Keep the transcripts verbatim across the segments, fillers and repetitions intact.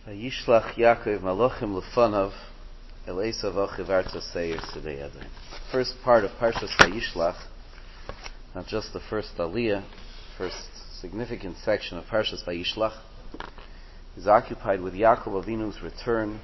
Vayishlach Yaakov Malachim Lefanav El Esav Achiv Artza Seir Sidei Edom. First part of Parshas Vayishlach, not just the first Aliyah, first significant section of Parshas Vayishlach, is occupied with Yaakov Avinu's return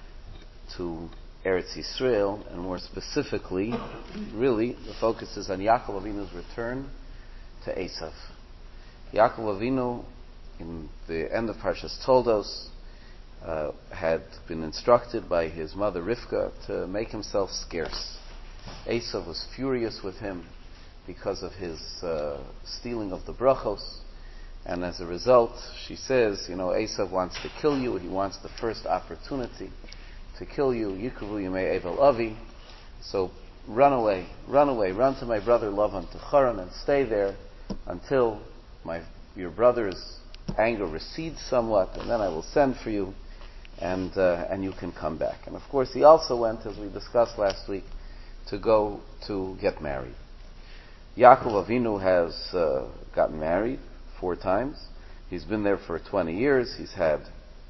to Eretz Yisrael, and more specifically, really, the focus is on Yaakov Avinu's return to Esav. Yaakov Avinu, in the end of Parshas Toldos, Uh, had been instructed by his mother Rivka to make himself scarce. Esav was furious with him because of his uh, stealing of the brachos, and as a result, she says, you know, Esav wants to kill you. He wants the first opportunity to kill you. Yikuvu Yimei Evel Avi. So run away, run away, run to my brother Lavan to Haran and stay there until my your brother's anger recedes somewhat, and then I will send for you. And uh, and you can come back. And of course, he also went, as we discussed last week, to go to get married. Yaakov Avinu has uh, gotten married four times. He's been there for twenty years. He's had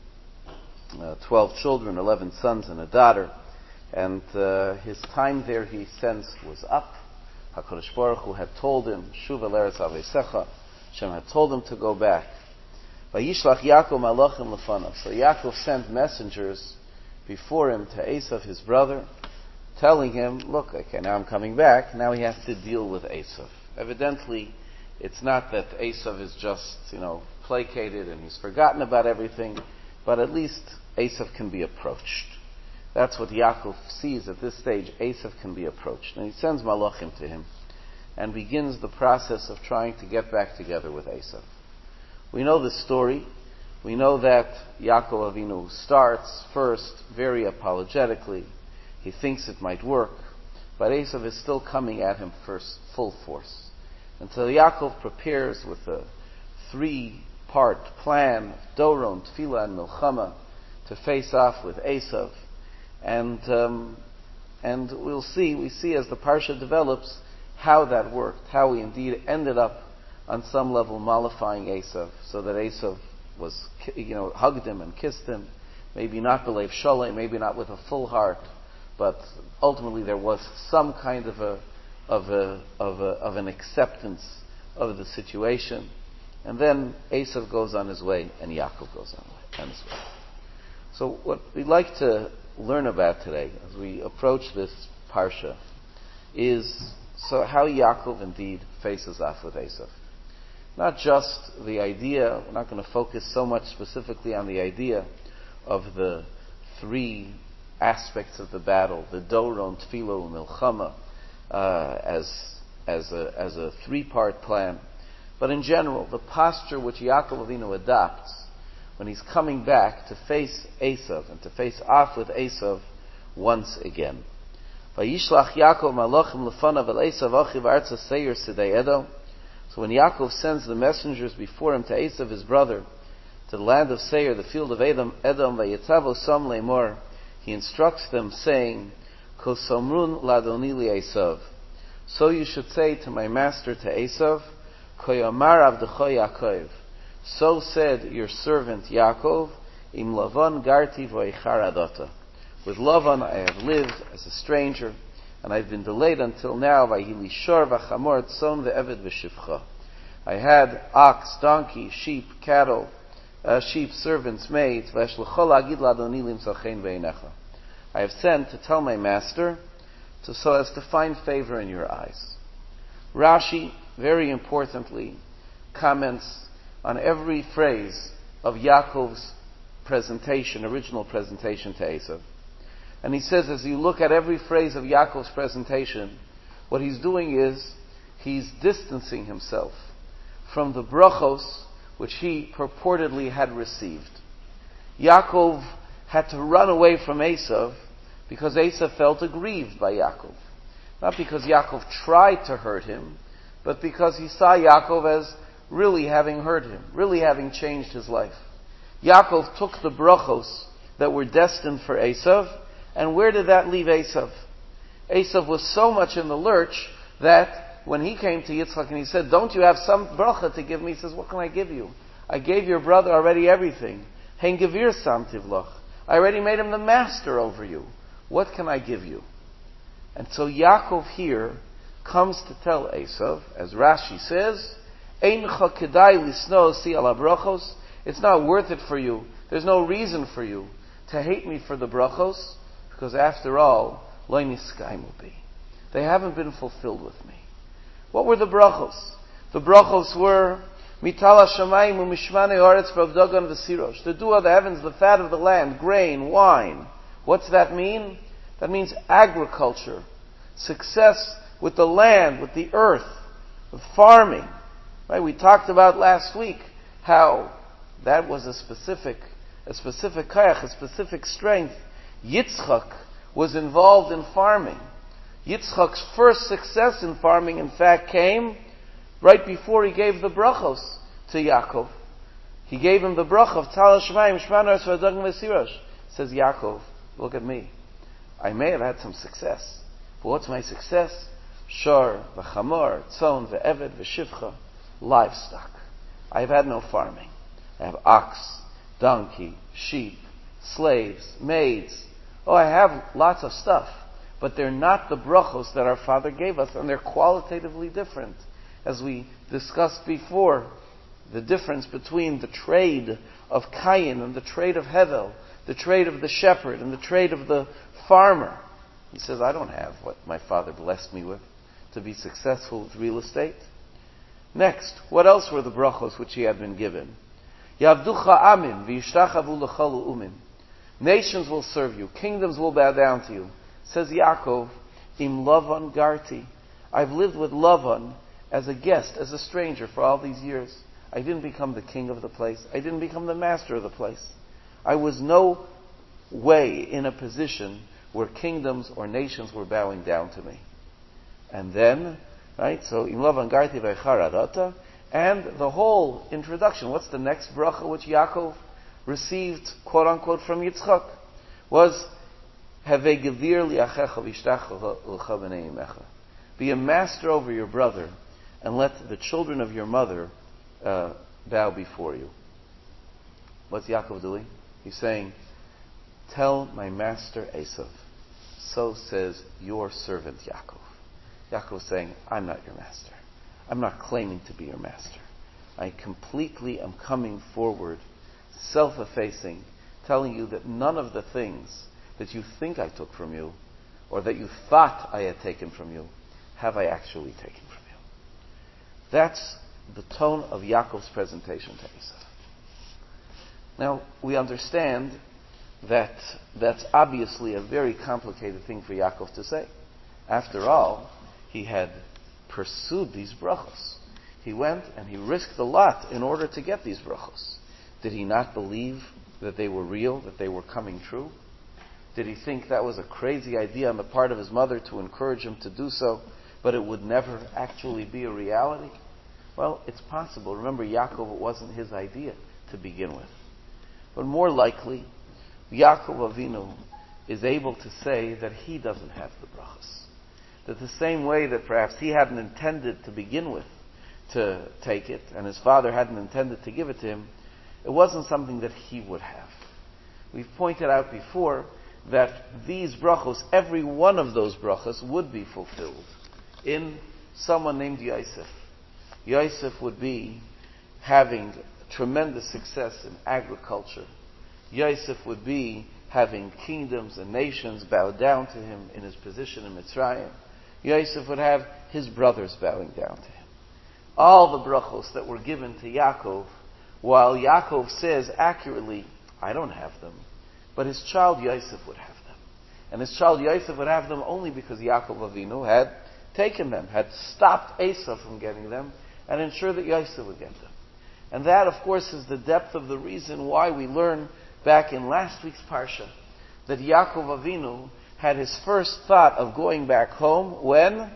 uh, twelve children, eleven sons, and a daughter. And uh, his time there, he sensed, was up. HaKadosh Baruch Hu had told him, Shuv el Eretz Aveisecha. Hashem had told him to go back. Vayishlach Yaakov Malachim Lefanav. So Yaakov sent messengers before him to Esav, his brother, telling him, look, okay, now I'm coming back. Now he has to deal with Esav. Evidently, it's not that Esav is just, you know, placated and he's forgotten about everything, but at least Esav can be approached. That's what Yaakov sees at this stage. Esav can be approached. And he sends Malachim to him and begins the process of trying to get back together with Esav. We know the story. We know that Yaakov Avinu starts first very apologetically. He thinks it might work, but Esav is still coming at him first, full force. Until Yaakov prepares with a three-part plan, Doron, Tefillah, and Milchama, to face off with Esav. And um, and we'll see, we see as the Parsha develops how that worked, how he indeed ended up on some level mollifying Esav, so that Esav was, you know, hugged him and kissed him, maybe not belev sholem, maybe not with a full heart, but ultimately there was some kind of a of a of a of an acceptance of the situation, and then Esav goes on his way and Yaakov goes on his way. So what we'd like to learn about today, as we approach this parsha, is so how Yaakov indeed faces off with Esav. Not just the idea, we're not going to focus so much specifically on the idea of the three aspects of the battle, the Doron, Tefillah, Milchama, uh, as as a as a three-part plan, but in general, the posture which Yaakov Avinu adopts when he's coming back to face Esav and to face off with Esav once again. Vayishlach Yaakov Malachim Lefanav El Esav Achiv Artza Seir Sidei Edom. So when Yaakov sends the messengers before him to Esav, his brother, to the land of Seir, the field of Edom, Edom, Vayetzavo Sam Leimor, he instructs them, saying, Ko Somrun Ladoni Li Esav. So you should say to my master, to Esav, Ko Yamar Avdecho Yaakov. So said your servant Yaakov, Im Lavan Garti V'Eichar Adata. With Lavan I have lived as a stranger, and I've been delayed until now. I had ox, donkey, sheep, cattle, uh, sheep, servants, maids. I have sent to tell my master to, so as to find favor in your eyes. Rashi, very importantly, comments on every phrase of Yaakov's presentation, original presentation to Esav. And he says, as you look at every phrase of Yaakov's presentation, what he's doing is, he's distancing himself from the brachos which he purportedly had received. Yaakov had to run away from Esav because Esav felt aggrieved by Yaakov. Not because Yaakov tried to hurt him, but because he saw Yaakov as really having hurt him, really having changed his life. Yaakov took the brachos that were destined for Esav, and where did that leave Esav? Esav was so much in the lurch that when he came to Yitzchak and he said, don't you have some bracha to give me? He says, what can I give you? I gave your brother already everything. Hein Gevir Samtiv Loch. I already made him the master over you. What can I give you? And so Yaakov here comes to tell Esav, as Rashi says, Eincha kedai lisno si ala brachos. It's not worth it for you. There's no reason for you to hate me for the brachos, because after all, lo niskaimu bi. They haven't been fulfilled with me. What were the brachos? The brachos were mitala shamayim umishmane haaretz v'avdagan v'sirosh. The dew of the heavens, the fat of the land, grain, wine. What's that mean? That means agriculture, success with the land, with the earth, with farming. Right? We talked about last week how that was a specific, a specific kayach, a specific strength. Yitzchak was involved in farming. Yitzchak's first success in farming, in fact, came right before he gave the brachos to Yaakov. He gave him the brach of Tal Shemaim Shmanar Svadagim V'Sirash. Says Yaakov, look at me. I may have had some success, but what's my success? Shor, v'chamor, tzon, v'eved, v'shivcha, livestock. I've had no farming. I have ox, donkey, sheep, slaves, maids. Oh, I have lots of stuff, but they're not the brachos that our Father gave us, and they're qualitatively different. As we discussed before, the difference between the trade of Cain and the trade of Hevel, the trade of the shepherd and the trade of the farmer. He says, I don't have what my Father blessed me with to be successful with real estate. Next, what else were the brachos which he had been given? Yavducha amin v'yishtachavu l'chalu umin. Nations will serve you. Kingdoms will bow down to you. Says Yaakov, Im Lavan Garti. I've lived with Lavan as a guest, as a stranger for all these years. I didn't become the king of the place. I didn't become the master of the place. I was no way in a position where kingdoms or nations were bowing down to me. And then, right, so Im Lavan Garti v'charadata, and the whole introduction, what's the next bracha which Yaakov received, quote unquote, from Yitzchak, was Havei gevir li'achecha v'yishtach l'cha b'nei imecha. Be a master over your brother, and let the children of your mother uh, bow before you. What's Yaakov doing? He's saying, tell my master Esav, so says your servant Yaakov. Yaakov is saying, I'm not your master. I'm not claiming to be your master. I completely am coming forward, self-effacing, telling you that none of the things that you think I took from you, or that you thought I had taken from you, have I actually taken from you. That's the tone of Yaakov's presentation to Esav. Now, we understand that that's obviously a very complicated thing for Yaakov to say. After all, he had pursued these brachos. He went and he risked a lot in order to get these brachos. Did he not believe that they were real, that they were coming true? Did he think that was a crazy idea on the part of his mother to encourage him to do so, but it would never actually be a reality? Well, it's possible. Remember, Yaakov, it wasn't his idea to begin with. But more likely, Yaakov Avinu is able to say that he doesn't have the brachos. That the same way that perhaps he hadn't intended to begin with to take it, and his father hadn't intended to give it to him, it wasn't something that he would have. We've pointed out before that these brachos, every one of those brachos would be fulfilled in someone named Yosef. Yosef would be having tremendous success in agriculture. Yosef would be having kingdoms and nations bow down to him in his position in Mitzrayim. Yosef would have his brothers bowing down to him. All the brachos that were given to Yaakov, while Yaakov says accurately, I don't have them, but his child Yosef would have them. And his child Yosef would have them only because Yaakov Avinu had taken them, had stopped Esav from getting them, and ensured that Yosef would get them. And that, of course, is the depth of the reason why we learn back in last week's Parsha that Yaakov Avinu had his first thought of going back home when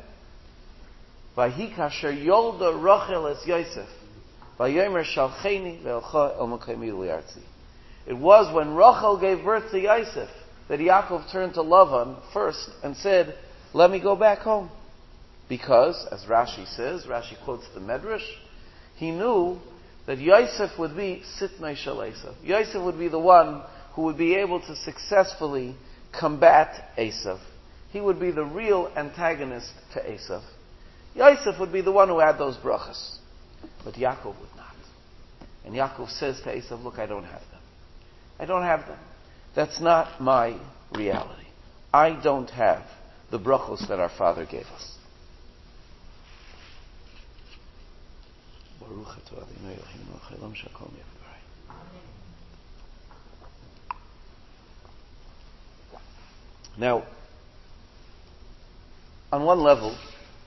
Vahi kasher yolda Rachel es Yosef vayomer shalcheni ve'elcha el makemi li'artzi. It was when Rachel gave birth to Yosef that Yaakov turned to Lavan first and said, let me go back home. Because, as Rashi says, Rashi quotes the Medrash, he knew that Yosef would be Sitnai Shel Esav. Yosef would be the one who would be able to successfully combat Esav. He would be the real antagonist to Esav. Yosef would be the one who had those brachas. But Yaakov would not. And Yaakov says to Esav, look, I don't have them. I don't have them. That's not my reality. I don't have the brachos that our father gave us. Now, on one level,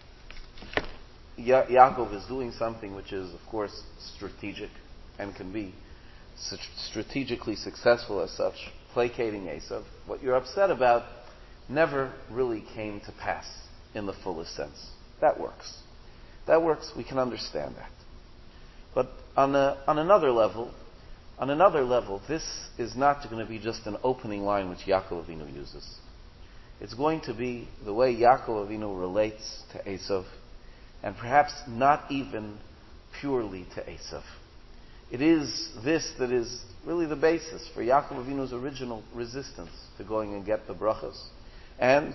Ya- Yaakov is doing something which is, of course, strategic and can be strategically successful as such, placating Esav. What you're upset about never really came to pass in the fullest sense. That works. That works. We can understand that. But on a, on another level, on another level, this is not going to be just an opening line which Yaakov Avinu uses. It's going to be the way Yaakov Avinu relates to Esav, and perhaps not even purely to Esav. It is this that is really the basis for Yaakov Avinu's original resistance to going and get the brachas, and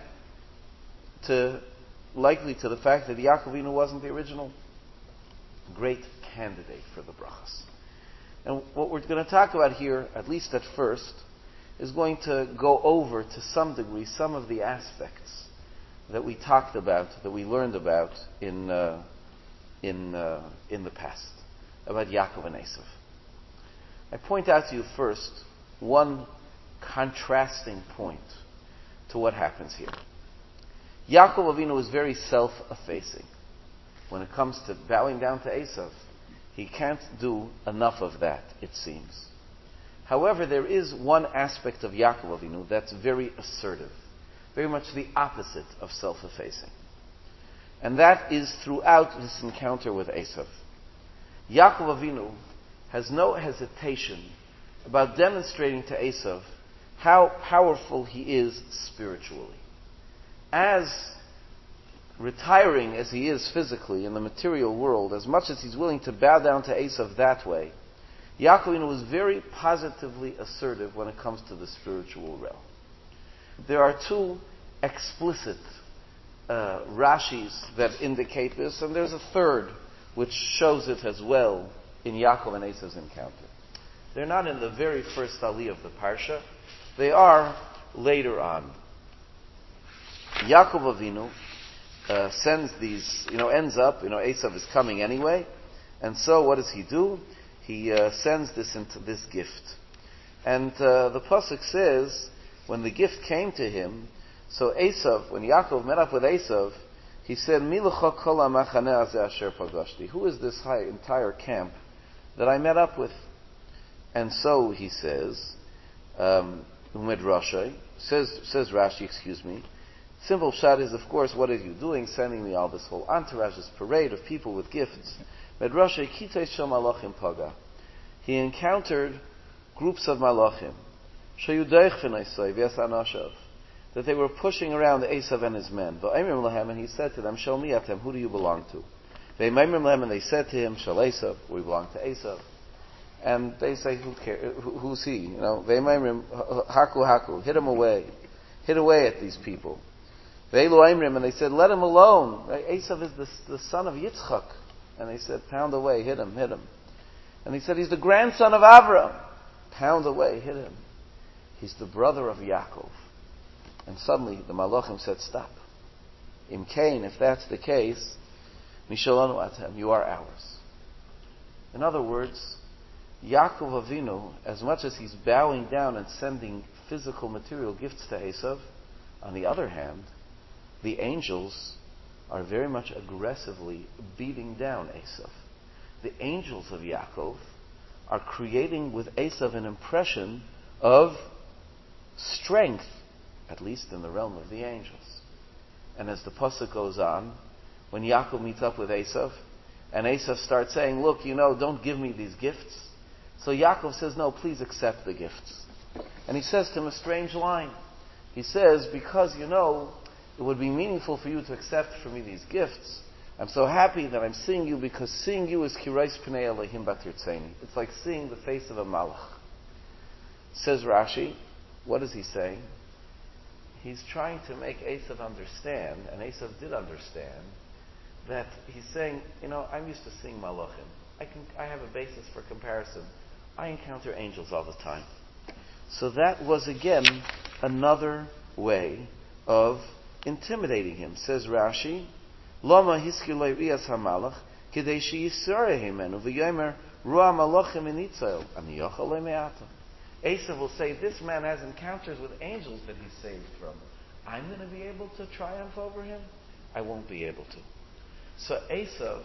to likely to the fact that Yaakov Avinu wasn't the original great candidate for the brachas. And what we're going to talk about here, at least at first, is going to go over to some degree some of the aspects that we talked about, that we learned about in uh, in uh, in the past about Yaakov and Esav. I point out to you first one contrasting point to what happens here. Yaakov Avinu is very self-effacing. When it comes to bowing down to Esav, he can't do enough of that, it seems. However, there is one aspect of Yaakov Avinu that's very assertive, very much the opposite of self-effacing. And that is throughout this encounter with Esav. Yaakov Avinu has no hesitation about demonstrating to Esav how powerful he is spiritually. As retiring as he is physically in the material world, as much as he's willing to bow down to Esav that way, Yaakov Avinu was very positively assertive when it comes to the spiritual realm. There are two explicit uh, Rashis that indicate this, and there's a third which shows it as well in Yaakov and Esav's encounter. They're not in the very first aliyah of the parsha. They are later on. Yaakov Avinu uh, sends these, you know, ends up, you know, Esav is coming anyway, and so what does he do? He uh, sends this into this gift. And uh, the pasuk says, when the gift came to him, so Esav, when Yaakov met up with Esav, he said, Mi lecha kol hamachaneh hazeh asher pagashti. Who is this high, entire camp that I met up with? And so he says, um, Rashi, says, says Rashi, excuse me, simple shot is, of course, what are you doing, sending me all this whole entourage, this parade of people with gifts? Medrashay kitei shel malachim paga. He encountered groups of malachim, sheyudeich v'neisay v'yasanashav, that they were pushing around Esav and his men. V'aimrim lahem, and he said to them, Shel mi atem, who do you belong to? V'aimrim lahem, and they said to him, Shel Esav, we belong to Esav. And they say, who cares? Who, who's he? You know, v'aimrim haku haku, hit him away, hit away at these people. V'elu aimrim, and they said, let him alone. Right? Esav is the, the son of Yitzchak. And they said, pound away, hit him, hit him. And he said, he's the grandson of Avram. Pound away, hit him. He's the brother of Yaakov. And suddenly the Malachim said, stop. Im Kain, if that's the case, Mishalanu atem, you are ours. In other words, Yaakov Avinu, as much as he's bowing down and sending physical material gifts to Esav, on the other hand, the angels are very much aggressively beating down Esav. The angels of Yaakov are creating with Esav an impression of strength, at least in the realm of the angels. And as the pasuk goes on, when Yaakov meets up with Esav, and Esav starts saying, look, you know, don't give me these gifts. So Yaakov says, no, please accept the gifts. And he says to him a strange line. He says, because, you know, it would be meaningful for you to accept from me these gifts, I'm so happy that I'm seeing you because seeing you is kirais pnei Elohim batirtzeni. It's like seeing the face of a malach. Says Rashi, what is he saying? He's trying to make Esav understand, and Esav did understand, that he's saying, you know, I'm used to seeing malachim. I can, I have a basis for comparison. I encounter angels all the time. So that was again another way of intimidating him. Says Rashi, Lama hiskilei riyas hamalach kidei sheyisareh himenu v'yomer ruah malachim initzael ani yochel le'me'ata. Esav will say, this man has encounters with angels that he's saved from. I'm going to be able to triumph over him? I won't be able to. So Esav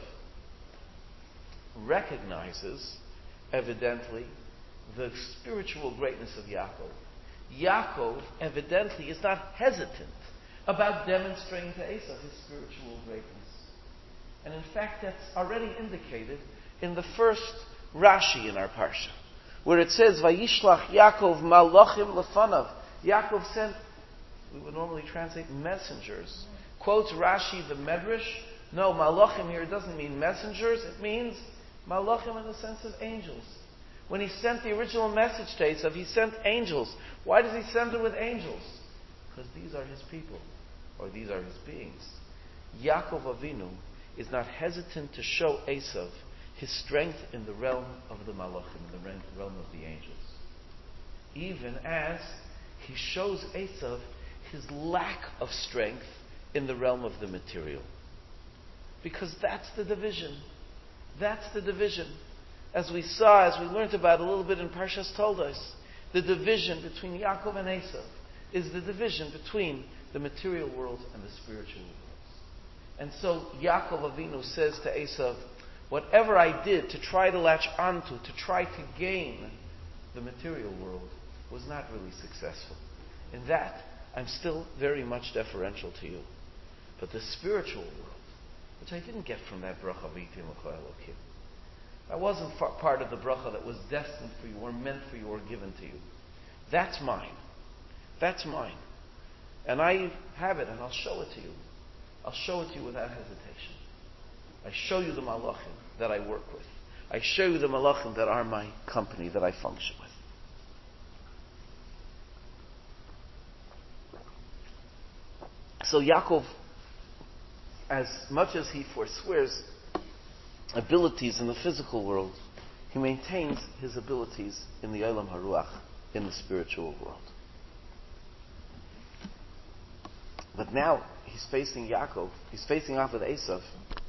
recognizes, evidently, the spiritual greatness of Yaakov. Yaakov, evidently, is not hesitant about demonstrating to Esav his spiritual greatness. And in fact, that's already indicated in the first Rashi in our Parsha, where it says, Vayishlach Yaakov malachim lefanav. Yaakov sent, we would normally translate messengers. Quotes Rashi the Medrash. No, malachim here doesn't mean messengers. It means malachim in the sense of angels. When he sent the original message to Esav, he sent angels. Why does he send it with angels? Because these are his people, or these are his beings. Yaakov Avinu is not hesitant to show Esav his strength in the realm of the malachim, in the realm of the angels. Even as he shows Esav his lack of strength in the realm of the material. Because that's the division. That's the division. As we saw, as we learned about a little bit in Parshas Toldos, the division between Yaakov and Esav is the division between the material world and the spiritual world. And so Yaakov Avinu says to Esav, whatever I did to try to latch onto, to try to gain the material world, was not really successful. In that, I'm still very much deferential to you. But the spiritual world, which I didn't get from that bracha v'yitim l'cha Elokim, that wasn't far, part of the bracha that was destined for you, or meant for you, or given to you. That's mine. That's mine. And I have it, and I'll show it to you. I'll show it to you without hesitation. I show you the malachim that I work with. I show you the malachim that are my company, that I function with. So Yaakov, as much as he forswears abilities in the physical world, he maintains his abilities in the Olam Haruach, in the spiritual world. But now he's facing Yaakov, he's facing off with Esav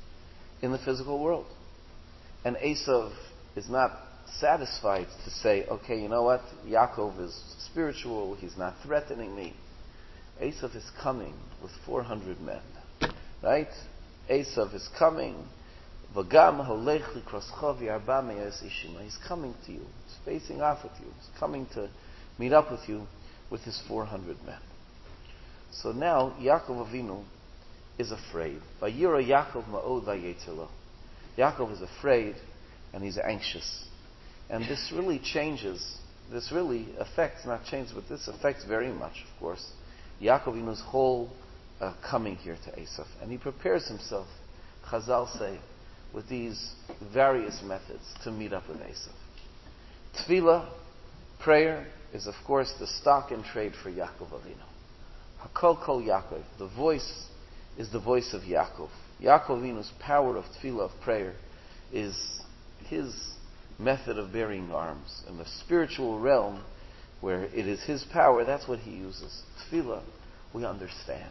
in the physical world. And Esav is not satisfied to say, okay, you know what, Yaakov is spiritual, he's not threatening me. Esav is coming with four hundred men. Right? Esav is coming. V'gam holech likroscho v'arba me'es ishima. He's coming to you. He's facing off with you. He's coming to meet up with you with his four hundred men. So now Yaakov Avinu is afraid. Vayira Yaakov ma'od vayetzelo. Yaakov is afraid and he's anxious. And this really changes, this really affects, not changes, but this affects very much, of course, Yaakov Avinu's whole uh, coming here to Esav. And he prepares himself, Chazal say, with these various methods to meet up with Esav. Tefillah, prayer, is of course the stock and trade for Yaakov Avinu. Hakol kol Yaakov, the voice is the voice of Yaakov. Yaakov Avinu's power of tefillah, of prayer, is his method of bearing arms. In the spiritual realm, where it is his power, that's what he uses. Tefillah, we understand.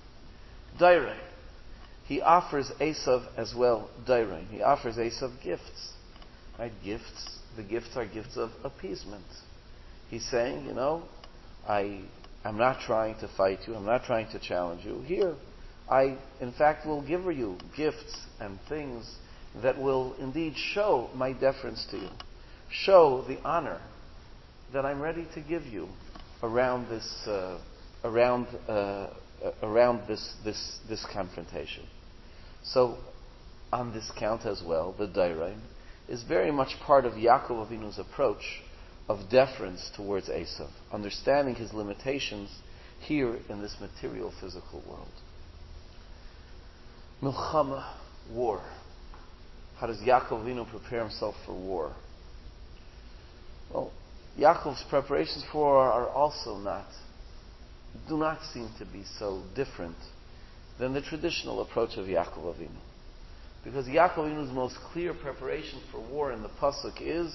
Dairei, he offers Esav as well, Dairei. He offers Esav gifts. Right? Gifts. The gifts are gifts of appeasement. He's saying, you know, I, I'm not trying to fight you. I'm not trying to challenge you. Here, I, in fact, will give you gifts and things that will indeed show my deference to you. Show the honor that I'm ready to give you around this, uh, around, uh, around this, this, this confrontation. So, on this count as well, the Dairei is very much part of Yaakov Avinu's approach of deference towards Esav, understanding his limitations here in this material, physical world. Milchama, war. How does Yaakov Avinu prepare himself for war? Well, Yaakov's preparations for war are also not, do not seem to be so different than the traditional approach of Yaakov Avinu. Because Yaakov Avinu's most clear preparation for war in the Pasuk is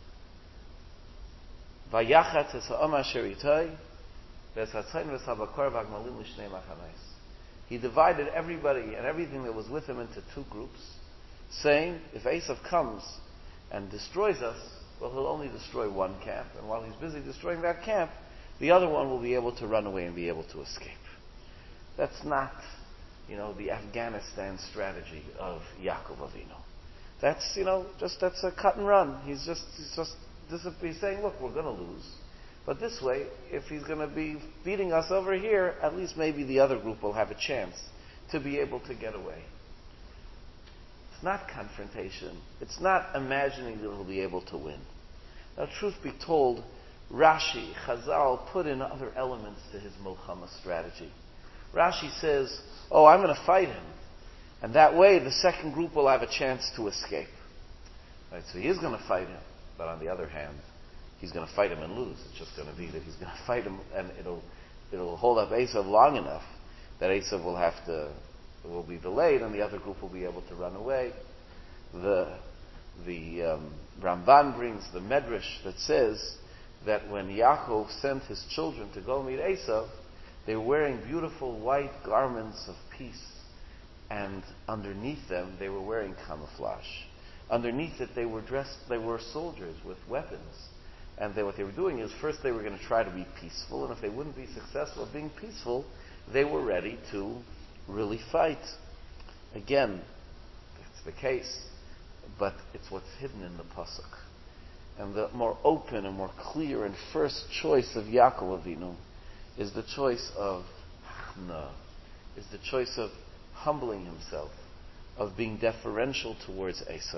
Vayachat es ha'am asher itay v'es hatzayin v'es habakar v'agmalim l'shnei machanais. He divided everybody and everything that was with him into two groups, saying, if Esav comes and destroys us, well, he'll only destroy one camp, and while he's busy destroying that camp, the other one will be able to run away and be able to escape. That's not, you know, the Afghanistan strategy of Yaakov Avinu. That's, you know, just that's a cut and run. He's just, he's just, this is, he's saying, look, we're going to lose. But this way, if he's going to be beating us over here, at least maybe the other group will have a chance to be able to get away. It's not confrontation. It's not imagining that he'll be able to win. Now, truth be told, Rashi, Chazal, put in other elements to his Milchama strategy. Rashi says, oh, I'm going to fight him. And that way, the second group will have a chance to escape. Right, so he is going to fight him. But on the other hand, he's going to fight him and lose. It's just going to be that he's going to fight him, and it'll it'll hold up Esav long enough that Esav will have to will be delayed, and the other group will be able to run away. The the um, Ramban brings the Medrash that says that when Yaakov sent his children to go meet Esav, they were wearing beautiful white garments of peace, and underneath them they were wearing camouflage. Underneath it, they were dressed. They were soldiers with weapons. And they, what they were doing is, first they were going to try to be peaceful, and if they wouldn't be successful at being peaceful, they were ready to really fight. Again, it's the case, but it's what's hidden in the Pasuk. And the more open and more clear and first choice of Yaakov Avinu is the choice of Hachna, is the choice of humbling himself, of being deferential towards Esav.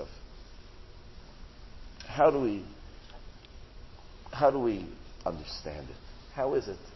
How do we How do we understand it? How is it?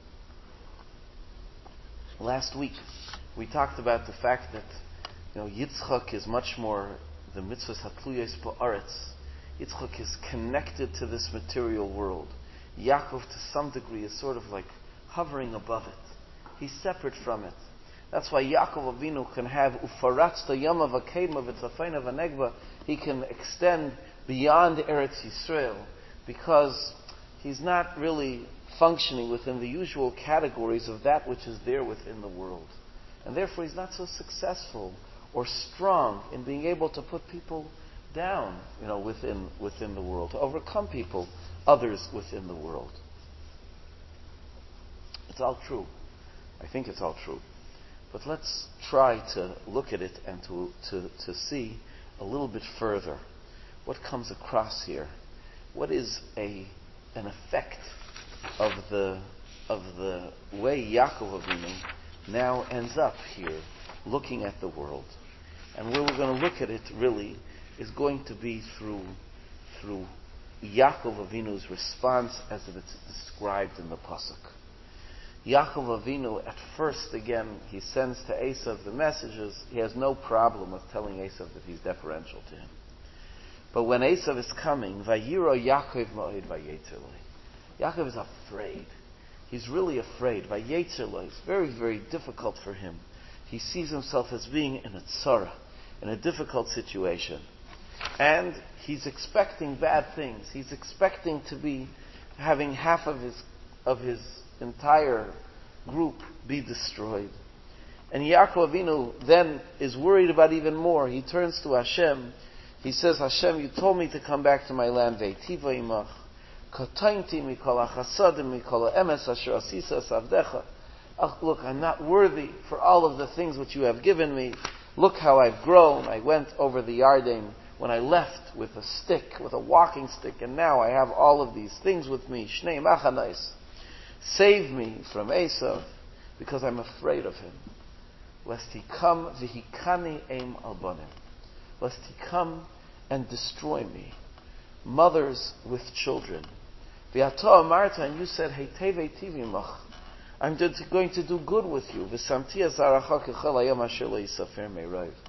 Last week, we talked about the fact that, you know, Yitzchak is much more the mitzvahs hatluyos ba'aretz. Yitzchak is connected to this material world. Yaakov, to some degree, is sort of like hovering above it. He's separate from it. That's why Yaakov Avinu can have ufaratz yama v'keima v'tzafayna v'negba. He can extend beyond Eretz Yisrael, because he's not really functioning within the usual categories of that which is there within the world. And therefore he's not so successful or strong in being able to put people down, you know, within within the world, to overcome people, others within the world. It's all true. I think it's all true. But let's try to look at it and to, to, to see a little bit further what comes across here. What is a an effect of the of the way Yaakov Avinu now ends up here, looking at the world, and where we're going to look at it really is going to be through through Yaakov Avinu's response as it's described in the pasuk. Yaakov Avinu, at first, again, he sends to Esav the messages. He has no problem with telling Esav that he's deferential to him. But when Esav is coming, Vayiro Yaakov Ma'od Vayetzerloi. Yaakov is afraid. He's really afraid. Vayetzerloi. It's very, very difficult for him. He sees himself as being in a tzara, in a difficult situation. And he's expecting bad things. He's expecting to be having half of his of his entire group be destroyed. And Yaakov Avinu then is worried about even more. He turns to Hashem. He says, Hashem, you told me to come back to my land. Ve'tiva imach. Katainti mikol hachasadim mikol ha'emes asher asisa savdecha. Look, I'm not worthy for all of the things which you have given me. Look how I've grown. I went over the Yarden when I left with a stick, with a walking stick, and now I have all of these things with me. Shnei machanais. Save me from Esav, because I'm afraid of him. Lest he come v'hikani eim albanim. Lest he come and destroy me. Mothers with children. V'ato amarta, and you said, Heitei v'eitiv imach. I'm going to do good with you. V'samti azaracha k'chel hayom asher lo yisafer me'rov.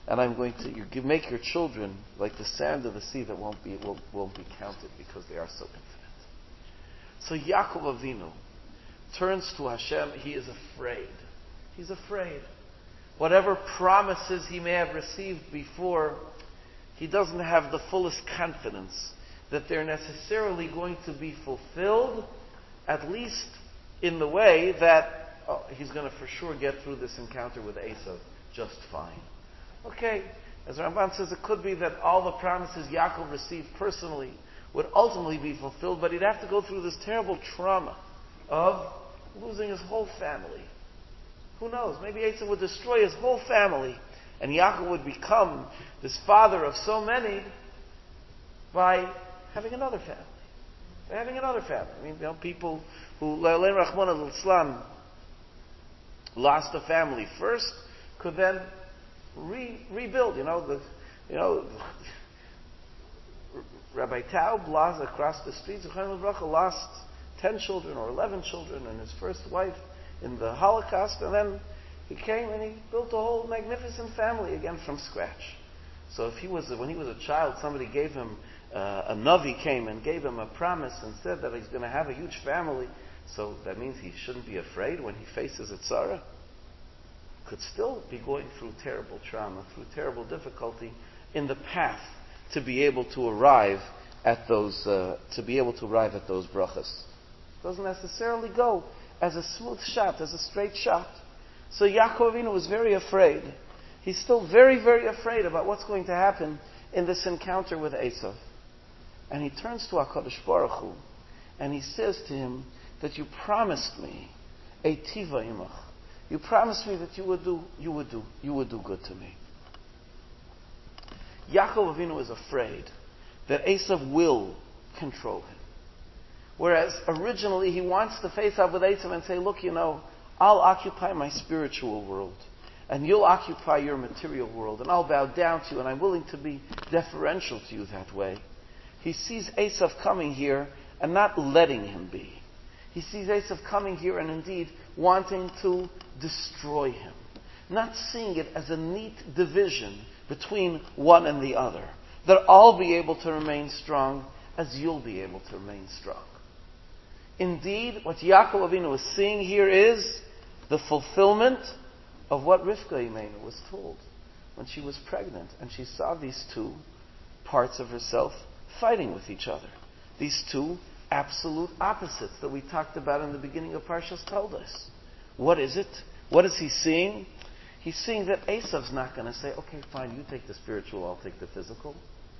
and I'm going to you make your children like the sand of the sea that won't be won't, won't be counted because they are so infinite. So Yaakov Avinu turns to Hashem. He is afraid. He's afraid. Whatever promises he may have received before, he doesn't have the fullest confidence that they're necessarily going to be fulfilled, at least in the way that oh, he's going to for sure get through this encounter with Esav just fine. Okay, as Ramban says, it could be that all the promises Yaakov received personally would ultimately be fulfilled, but he'd have to go through this terrible trauma of losing his whole family. Who knows? Maybe Esav would destroy his whole family, and Yaakov would become this father of so many by having another family. By having another family. I mean, you know, people who, Le'alein Rachmana Litzlan, lost a family first, could then re- rebuild. You know, the, you know, Rabbi Taub lost across the streets. Zechariah Baruch lost ten children or eleven children, and his first wife in the Holocaust, and then he came and he built a whole magnificent family again from scratch. So if he was, when he was a child, somebody gave him, uh, a Navi came and gave him a promise and said that he's going to have a huge family, so that means he shouldn't be afraid when he faces a tzara. Could still be going through terrible trauma, through terrible difficulty in the path to be able to arrive at those, uh, to be able to arrive at those brachas. Doesn't necessarily go as a smooth shot, as a straight shot. So Yaakov Avinu was very afraid. He's still very, very afraid about what's going to happen in this encounter with Esav. And he turns to HaKadosh Baruch Hu, and he says to him that you promised me a tiva imach. You promised me that you would do, you would do, you would do good to me. Yaakov Avinu is afraid that Esav will control him. Whereas originally he wants to face up with Esav and say, look, you know, I'll occupy my spiritual world, and you'll occupy your material world, and I'll bow down to you, and I'm willing to be deferential to you that way. He sees Esav coming here and not letting him be. He sees Esav coming here and indeed wanting to destroy him. Not seeing it as a neat division between one and the other. That I'll be able to remain strong as you'll be able to remain strong. Indeed, what Yaakov Avinu is seeing here is the fulfillment of what Rivka Imenu was told when she was pregnant and she saw these two parts of herself fighting with each other. These two absolute opposites that we talked about in the beginning of Parshas Toldos. What is it? What is he seeing? He's seeing that Esav's not going to say, okay, fine, you take the spiritual, I'll take the physical.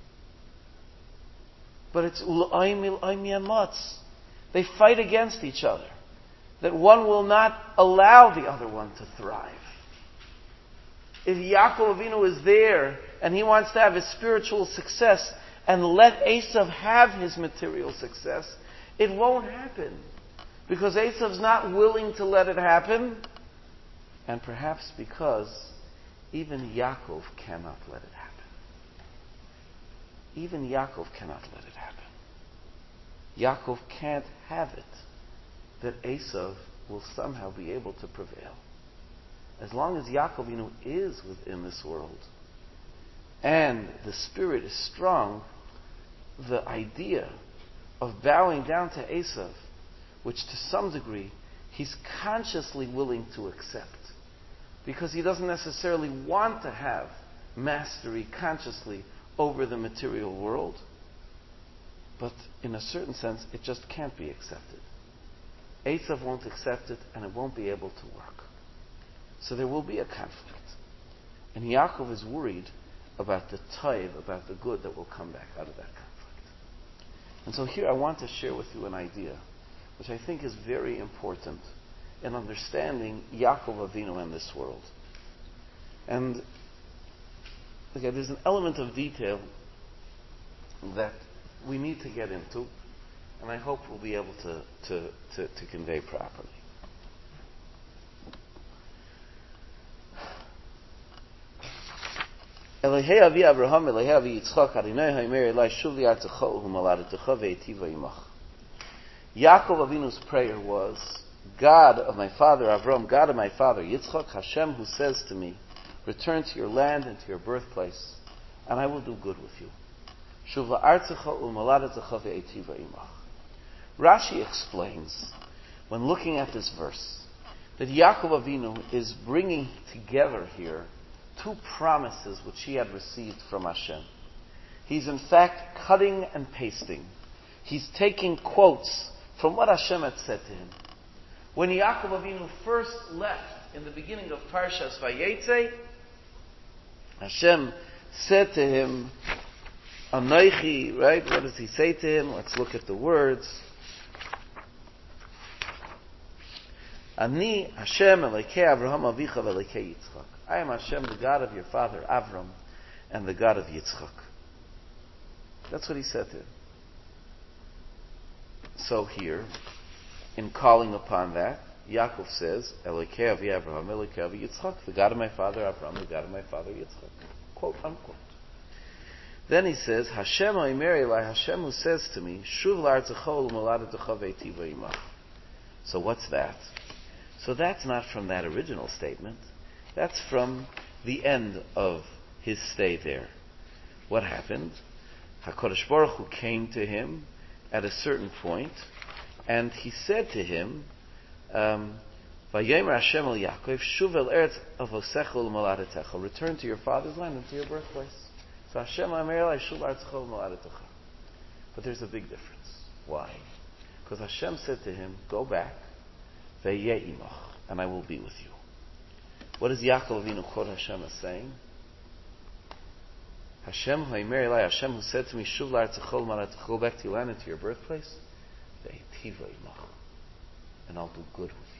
But it's ul'ayim il'ayim yamatz. They fight against each other. That one will not allow the other one to thrive. If Yaakov Avinu is there and he wants to have his spiritual success and let Esav have his material success, it won't happen. Because Esav's not willing to let it happen, and perhaps because even Yaakov cannot let it happen. Even Yaakov cannot let it happen. Yaakov can't have it that Esav will somehow be able to prevail. As long as Yaakov, you know, is within this world, and the spirit is strong, the idea of bowing down to Esav, which to some degree he's consciously willing to accept, because he doesn't necessarily want to have mastery consciously over the material world, but in a certain sense it just can't be accepted. Esav won't accept it, and it won't be able to work. So there will be a conflict. And Yaakov is worried about the taiv, about the good that will come back out of that conflict. And so here I want to share with you an idea which I think is very important in understanding Yaakov Avinu in this world. And okay, there's an element of detail that we need to get into, and I hope we'll be able to, to, to, to convey properly. Elihei avi Avraham, Elihei avi Yitzchak, Adonai ha'omer elai shuv li artzecha u'moladetecha ve'etiva imach. Yaakov Avinu's prayer was, God of my father Avram, God of my father Yitzchak, Hashem who says to me, return to your land and to your birthplace, and I will do good with you. Shuv la'artzecha u'moladetzecha ve'etiva imach. Rashi explains, when looking at this verse, that Yaakov Avinu is bringing together here two promises which he had received from Hashem. He's in fact cutting and pasting. He's taking quotes from what Hashem had said to him. When Yaakov Avinu first left in the beginning of Parshas Vayetze, Hashem said to him, Anoichi, right? What does he say to him? Let's look at the words. Ani Hashem Elokei Avraham Avicha Elokei Yitzchak. I am Hashem, the God of your father Avram, and the God of Yitzchak. That's what he said to him. So here, in calling upon that, Yaakov says, Elokei Avi Avraham, Elokei Avi Yitzchak, the God of my father Avram, the God of my father Yitzchak. Quote unquote. Then he says, Hashem Oimer Elai, Hashem who says to me, Shuv la'artzecha u'moladetzecha ve'etiva imach. So what's that? So that's not from that original statement. That's from the end of his stay there. What happened? HaKadosh Baruch Hu came to him at a certain point, and he said to him, um, Vayomer Hashem el Yaakov, Shuv el eretz avosecha u'moladetecha. Return to your father's land and to your birthplace. So Hashem Omer Elai, Shuv la'artzecha u'moladetecha. But there's a big difference. Why? Because Hashem said to him, go back, Ve'yeh imach, and I will be with you. What does Yaakov Avinu quote Hashem as saying? Hashem ha'omer elai, Hashem who said to me, Shuv la'artzecha u'moladetecha, go back to your land and to your birthplace, ve'etiva imach, and I'll do good with you.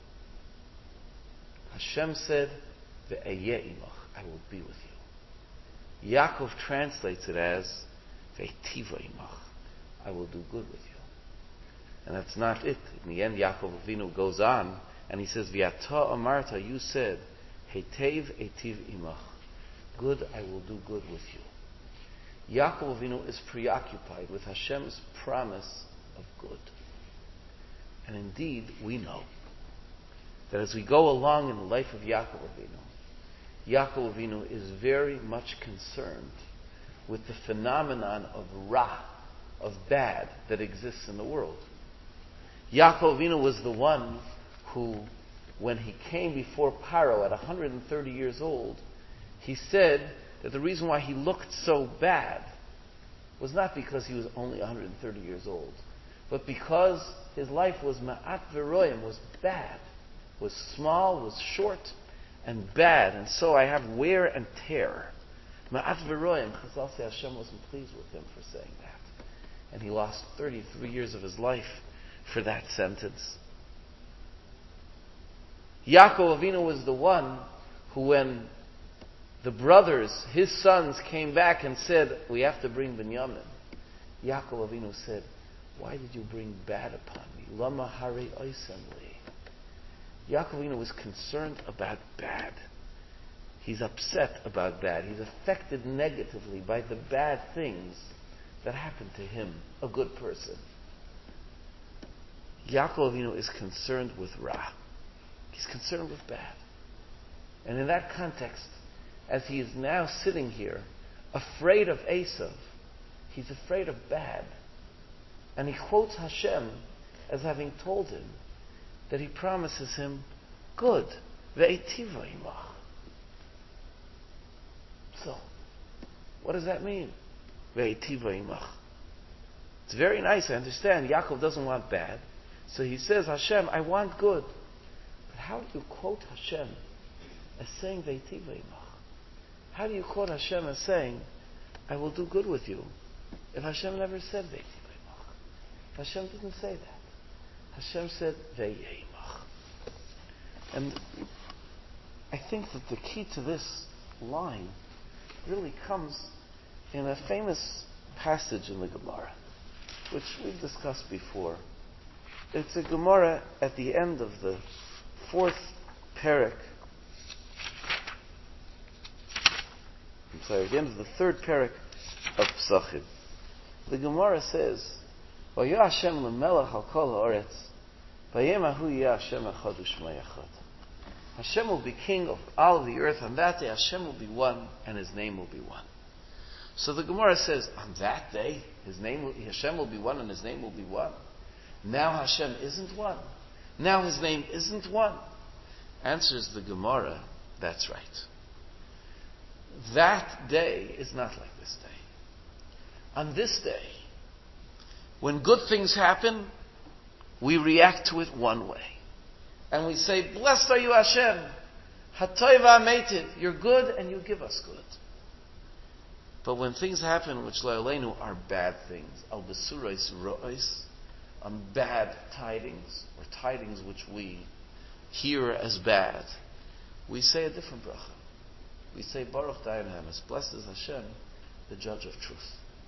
Hashem said, ve'yeh imach, I will be with you. Yaakov translates it as, ve'etiva imach, I will do good with you. And that's not it. In the end, Yaakov Avinu goes on and he says, V'yata amarta, you said, Hetev etiv imach. Good, I will do good with you. Yaakov Avinu is preoccupied with Hashem's promise of good. And indeed, we know that as we go along in the life of Yaakov Avinu, Yaakov Avinu is very much concerned with the phenomenon of ra, of bad, that exists in the world. Yaakov Avinu was the one who, when he came before Paro at one hundred thirty years old, he said that the reason why he looked so bad was not because he was only one hundred thirty years old, but because his life was ma'at v'royim, was bad, was small, was short, and bad, and so I have wear and tear. Ma'at v'royim, Chazal say Hashem wasn't pleased with him for saying that. And he lost thirty-three years of his life for that sentence. Yaakov Avinu was the one who, when the brothers, his sons, came back and said, we have to bring Binyamin, Yaakov Avinu said, why did you bring bad upon me? Lama hari oisem li. Yaakov Avinu was concerned about bad. He's upset about bad. He's affected negatively by the bad things that happened to him, a good person. Yaakov Avinu is concerned with Ra. He's concerned with bad. And in that context, as he is now sitting here, afraid of Esav, he's afraid of bad. And he quotes Hashem as having told him that he promises him good. Ve'etiva imach. So, what does that mean? Ve'etiva imach. It's very nice, I understand. Yaakov doesn't want bad. So he says, Hashem, I want good. But how do you quote Hashem as saying Ve'etiva imach? How do you quote Hashem as saying, I will do good with you, if Hashem never said Ve'etiva imach? If Hashem didn't say that. Hashem said Ve'yeh imach. And I think that the key to this line really comes in a famous passage in the Gemara, which we've discussed before. It's a Gemara at the end of the fourth parak. I'm sorry, at the end of the third parak of Pesachim. The Gemara says, "Vayah Hashem lemelech al kol haaretz, vayemahu yeh Hashem echad u'shmei echad." Hashem will be king of all of the earth. On that day, Hashem will be one, and His name will be one. So the Gemara says, on that day, His name, will, Hashem will be one, and His name will be one. Now Hashem isn't one. Now His name isn't one. Answers the Gemara, that's right. That day is not like this day. On this day, when good things happen, we react to it one way. And we say, blessed are you Hashem. Hatoiva meitiv. You're good and you give us good. But when things happen which la'aleinu are bad things, al besurais ro'is, on bad tidings, or tidings which we hear as bad, we say a different bracha. We say, Baruch Dayan Hamas, blessed is Hashem, the judge of truth.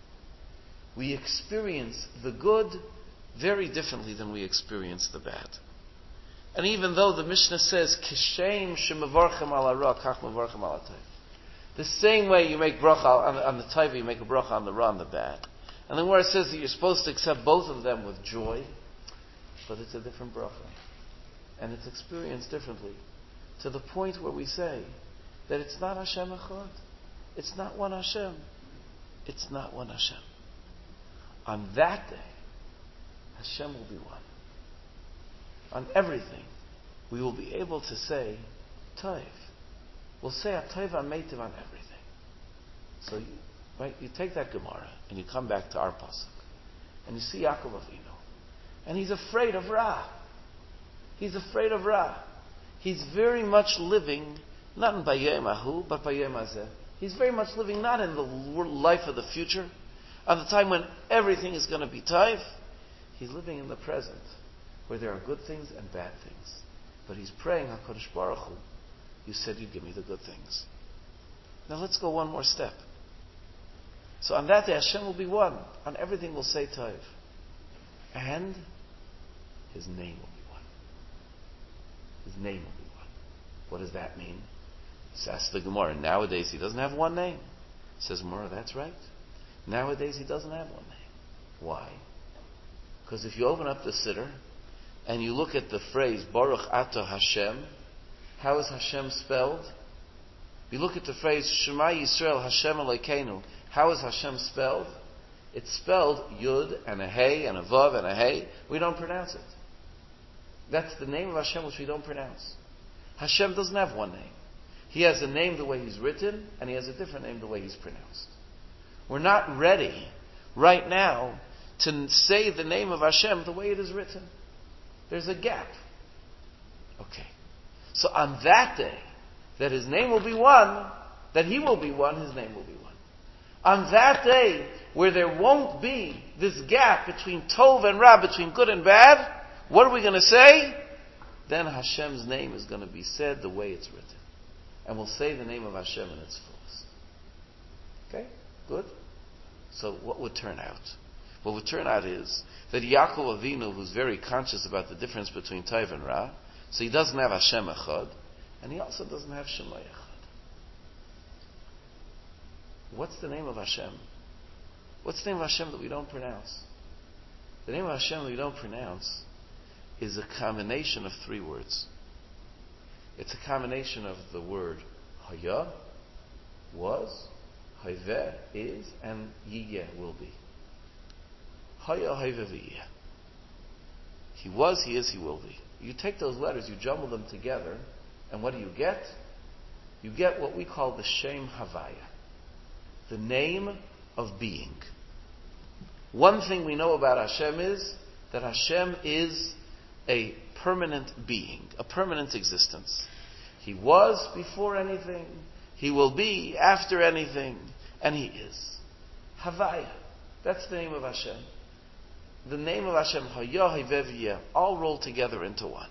We experience the good very differently than we experience the bad. And even though the Mishnah says, Kishem shemavarchem ala ra, kach mavarchem ala tayv. The same way you make bracha on, on the tayv, you make a bracha on the ra, on the bad. And then where it says that you're supposed to accept both of them with joy, but it's a different bracha. And it's experienced differently. To the point where we say that it's not Hashem Echad. It's not one Hashem. It's not one Hashem. On that day, Hashem will be one. On everything, we will be able to say, Taiv. We'll say a Taiv Ameitiv on everything. So, you, right, you take that Gemara, and you come back to our Pasuk, and you see Yaakov Avinu, and he's afraid of Ra. He's afraid of Ra. He's very much living, not in Bayem Ahu, but Bayem Azeh. He's very much living not in the life of the future, at the time when everything is going to be Taiv. He's living in the present, where there are good things and bad things. But he's praying, HaKadosh Baruch Hu, you said you'd give me the good things. Now let's go one more step. So on that day, Hashem will be one. On everything we'll say Taiv. And His name will be one. His name will be one. What does that mean? Says the Gemara. Nowadays He doesn't have one name. Says Gemara, that's right. Nowadays He doesn't have one name. Why? Because if you open up the Siddur and you look at the phrase Baruch Atah Hashem, how is Hashem spelled? You look at the phrase Shema Yisrael Hashem Elokeinu, how is Hashem spelled? It's spelled Yud and a Hey and a Vav and a Hey. We don't pronounce it. That's the name of Hashem which we don't pronounce. Hashem doesn't have one name. He has a name the way He's written, and He has a different name the way He's pronounced. We're not ready right now to say the name of Hashem the way it is written. There's a gap. Okay. So on that day, that His name will be one, that He will be one, His name will be one. On that day, where there won't be this gap between Tov and Ra, between good and bad, what are we going to say? Then Hashem's name is going to be said the way it's written. And we'll say the name of Hashem in its fullest. Okay? Good? So what would turn out? What would turn out is that Yaakov Avinu, who's very conscious about the difference between Taiv and Ra, so he doesn't have Hashem Echad, and he also doesn't have Shema Echad. What's the name of Hashem? What's the name of Hashem that we don't pronounce? The name of Hashem that we don't pronounce is a combination of three words. It's a combination of the word Haya, was, Hayveh, is, and Yiyeh, will be. Haya, Hayveh, V'yeh. He was, He is, He will be. You take those letters, you jumble them together, and what do you get? You get what we call the Shem Havaya, the name of being. One thing we know about Hashem is that Hashem is a permanent being, a permanent existence. He was before anything, He will be after anything, and He is. Havaya, that's the name of Hashem. The name of Hashem, Haya, Hayveh, V'yeh, all rolled together into one.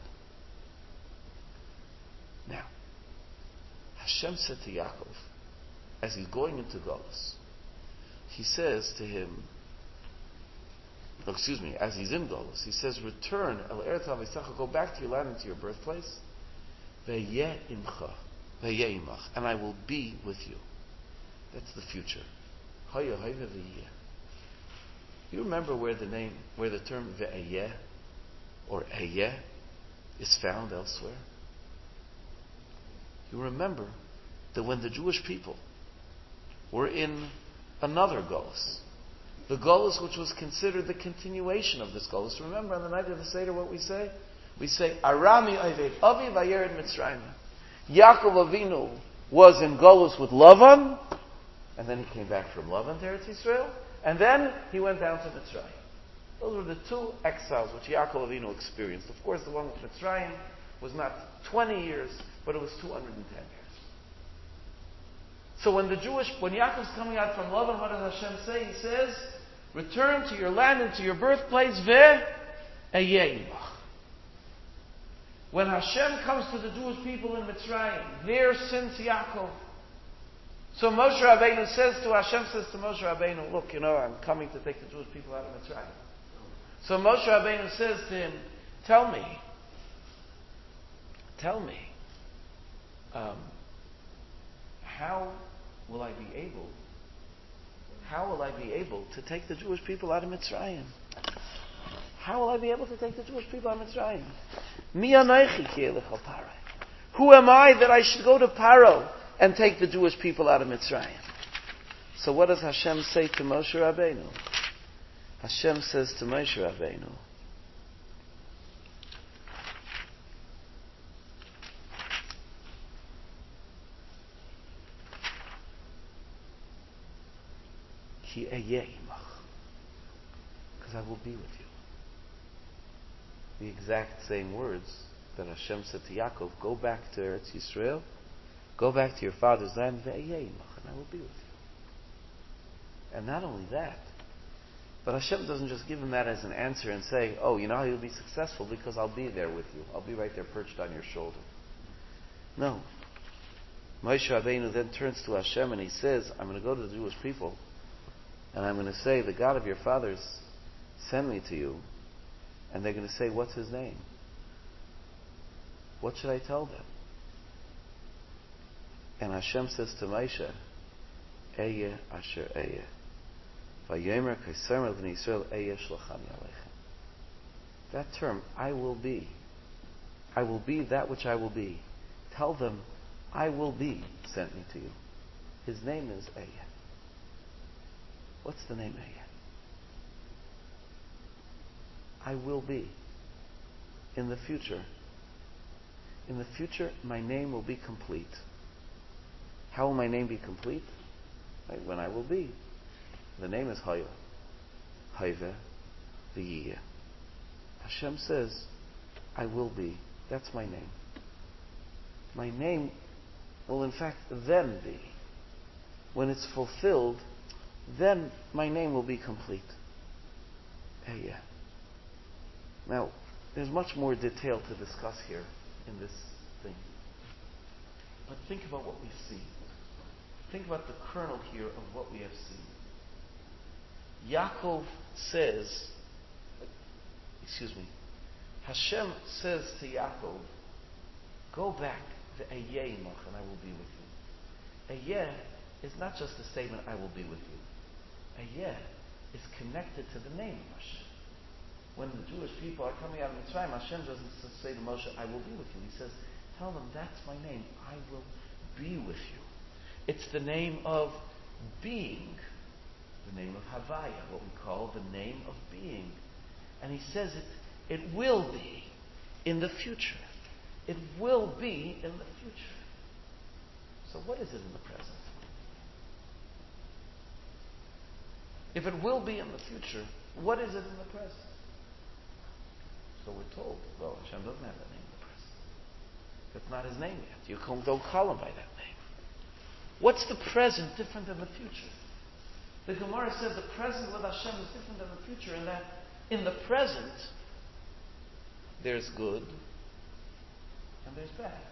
Now, Hashem said to Yaakov, as he's going into Golus, He says to him, oh, excuse me, as he's in Golus, He says, return, El Eretz Avisacha, go back to your land and to your birthplace, Ve'yeh imcha, Ve'yeh imach, and I will be with you. That's the future. Haya, Hayveh, V'yeh. You remember where the name, where the term Ve'yeh or Eyeh is found elsewhere? You remember that when the Jewish people were in another Golus, the Golus which was considered the continuation of this Golus. Remember on the night of the Seder what we say? We say, Arami Oived Avi Vayered Mitzrayim. Yaakov Avinu was in Golus with Lavan, and then he came back from Lavan to Eretz Yisrael, and then he went down to Mitzrayim. Those were the two exiles which Yaakov Avinu experienced. Of course, the one with Mitzrayim was not twenty years, but it was two hundred ten years. So when the Jewish, when Yaakov's coming out from Lavan, what does Hashem say? He says, return to your land and to your birthplace, ve eyeh imach. When Hashem comes to the Jewish people in Mitzrayim, there sins Yaakov. So Moshe Rabbeinu says to Hashem, says to Moshe Rabbeinu, look, you know, I'm coming to take the Jewish people out of Mitzrayim. So Moshe Rabbeinu says to him, tell me, tell me, um, how will I be able, how will I be able to take the Jewish people out of Mitzrayim? How will I be able to take the Jewish people out of Mitzrayim? Mi anochi ki elech al Paro. Who am I that I should go to Paro and take the Jewish people out of Mitzrayim? So what does Hashem say to Moshe Rabbeinu? Hashem says to Moshe Rabbeinu, Ki eyeh imach, because I will be with you. The exact same words that Hashem said to Yaakov, go back to Eretz Yisrael, go back to your father's land, ve'eyeh imach, and I will be with you. And not only that, but Hashem doesn't just give him that as an answer and say, oh, you know how you'll be successful? Because I'll be there with you. I'll be right there perched on your shoulder. No. Moshe Rabbeinu then turns to Hashem and he says, I'm going to go to the Jewish people and I'm going to say, the God of your fathers sent me to you. And they're going to say, what's his name? What should I tell them? And Hashem says to Moshe, Eyeh asher eyeh. Vayomer kaiser b'nei Yisrael eyeh shlachani aleichem. That term, I will be. I will be that which I will be. Tell them, I will be sent me to you. His name is Eyeh. What's the name Eyeh? I will be. In the future. In the future, my name will be complete. How will my name be complete? Like when I will be. The name is Haya. Hayve V'yiyeh. Hashem says, I will be. That's my name. My name will in fact then be. When it's fulfilled, then my name will be complete. Eyeh. Now, there's much more detail to discuss here in this thing. But think about what we've seen. Think about the kernel here of what we have seen. Yaakov says, excuse me, Hashem says to Yaakov, go back to Eyeh imach and I will be with you. Eyeh is not just a statement, I will be with you. Eyeh is connected to the name of Hashem. When the Jewish people are coming out of Mitzrayim, Hashem doesn't say to Moshe, I will be with you. He says, tell them, that's my name. I will be with you. It's the name of being. The name of Havaya, what we call the name of being. And he says it, it will be in the future. It will be in the future. So what is it in the present? If it will be in the future, what is it in the present? So we're told, well, Hashem doesn't have that name in the present. That's not his name yet. You don't call him by that name. What's the present different than the future? The Gemara said the present with Hashem is different than the future in that in the present there's good and there's bad.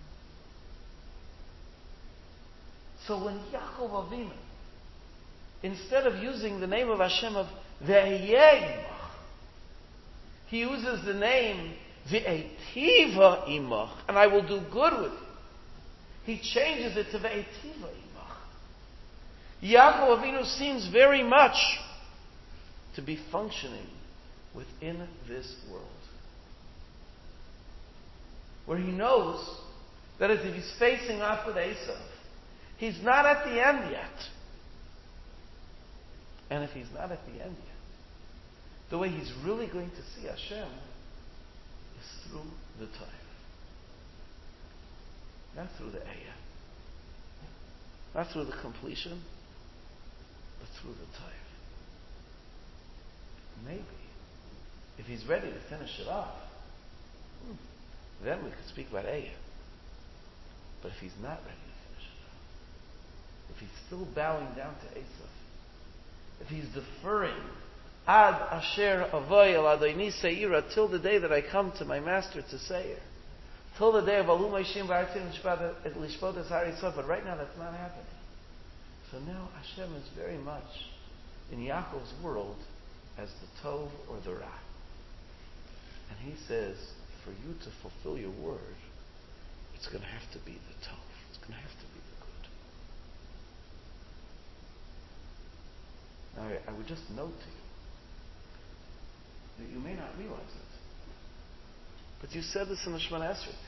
So when Yaakov Avinu, instead of using the name of Hashem of Ve'eyeh imach, he uses the name Ve'etiva imach, and I will do good with you. He changes it to Ve'etiva imach. Yaakov Avinu seems very much to be functioning within this world, where he knows That is, if he's facing off with Esav, he's not at the end yet. And if he's not at the end yet, the way he's really going to see Hashem is through the Taif. Not through the Eya. Not through the completion, but through the Taif. Maybe, if he's ready to finish it off, hmm, then we could speak about Eya. But if he's not ready to finish it off, if he's still bowing down to Esav, if he's deferring Ad Asher Avoy El Adoni Seira till the day that I come to my master to Seir, till the day of Alu Maishim V'Artzim Lishpot Hari Sof, but right now that's not happening. So now Hashem is very much in Yaakov's world as the Tov or the Ra. And he says, for you to fulfill your word, it's going to have to be the Tov. It's going to have to be the good. Now, I, I would just note to you that you may not realize it, but you said this in the Shemona Esrei today.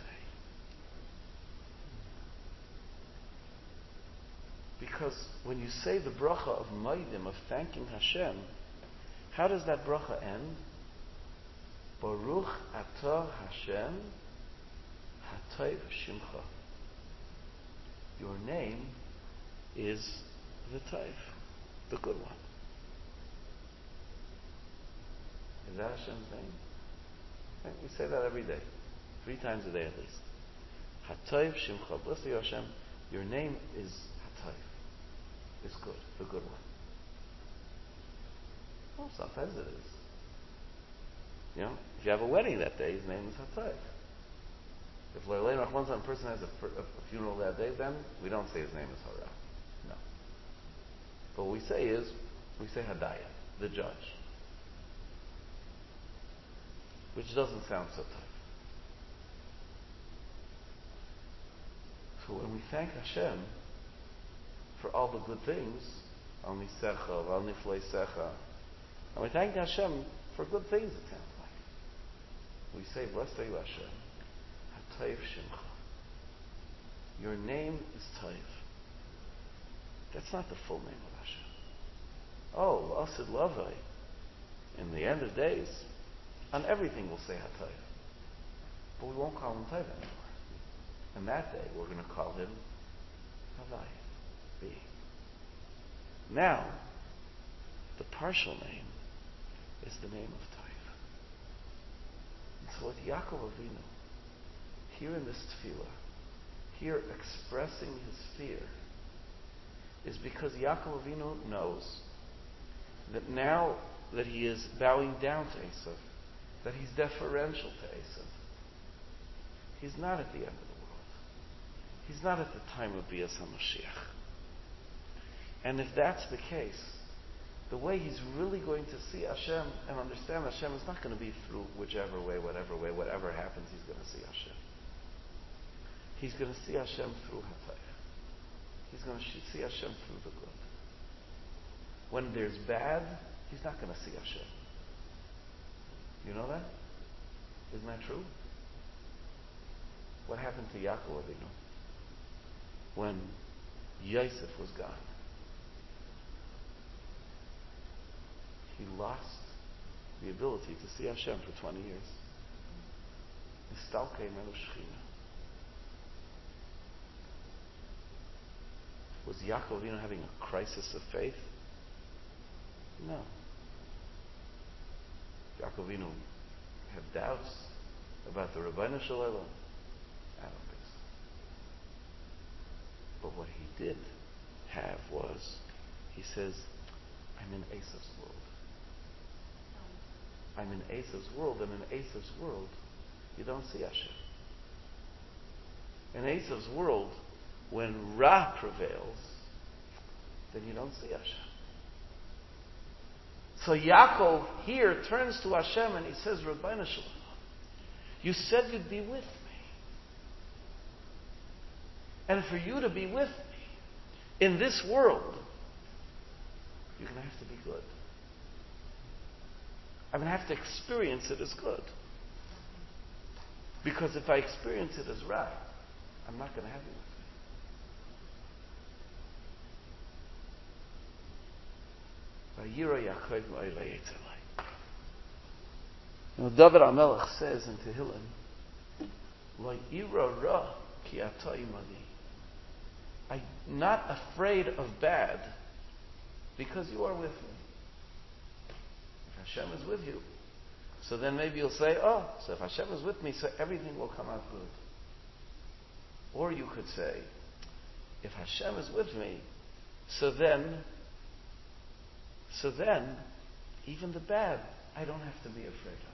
Because when you say the bracha of Maidim, of thanking Hashem, how does that bracha end? Baruch atah Hashem hatayv shimcha. Your name is the Tayv, the good one. Is that Hashem's name? Right? We say that every day, three times a day at least. Hatayv shimcha. Bless you, Hashem. Your name is Hatayv. It's good, the good one. Well, sometimes it is. You know, if you have a wedding that day, his name is Hatayv. If Leilei Rachman, a person has a, a funeral that day, then we don't say his name is Hara. No. But what we say is, we say Hadaya, the judge. Which doesn't sound so tough. So when we thank Hashem for all the good things, Al Nisecha, Al Niflei Secha, and we thank Hashem for good things, it sounds like. We say, blessed are you, Hashem, Hatayv Shimcha. Your name is Tayv. That's not the full name of Hashem. Oh, Asid Lavai. In the end of days, on everything we'll say Hatayv. But we won't call him Tayv anymore. And that day, we're going to call him Havai. Be. Now, the partial name is the name of Tayv. And so with Yaakov Avinu, here in this tefillah, here expressing his fear, is because Yaakov Avinu knows that now that he is bowing down to Esav, that he's deferential to Esav, he's not at the end of the world. He's not at the time of Bias HaMashiach. And if that's the case, the way he's really going to see Hashem and understand Hashem is not going to be through whichever way, whatever way, whatever happens, he's going to see Hashem. He's going to see Hashem through Hatayv. He's going to see Hashem through the good. When there's bad, he's not going to see Hashem. You know that? Isn't that true? What happened to Yaakov Avinu when Yosef was gone? He lost the ability to see Hashem for twenty years. Nistalkei menu Shechina. Was Yaakov Avinu having a crisis of faith? No. Yaakov Avinu had doubts about the Rabbeinu Shalom? I don't think so. But what he did have was, he says, I'm in Esav's world. I'm in Esav's world, and in Esav's world, you don't see Hashem. In Esav's world, when Ra prevails, then you don't see Hashem. So Yaakov here turns to Hashem and he says, Rabbeinu Shalom, you said you'd be with me. And for you to be with me in this world, you're going to have to be good. I'm going to have to experience it as good. Because if I experience it as Ra, I'm not going to have you with me. You know, David HaMelech says in Tehillim, "Lo ira ra ki ata imani." I'm not afraid of bad because you are with me. If Hashem is with you, so then maybe you'll say, "Oh, so if Hashem is with me, so everything will come out good." Or you could say, "If Hashem is with me, so then, so then, even the bad, I don't have to be afraid of."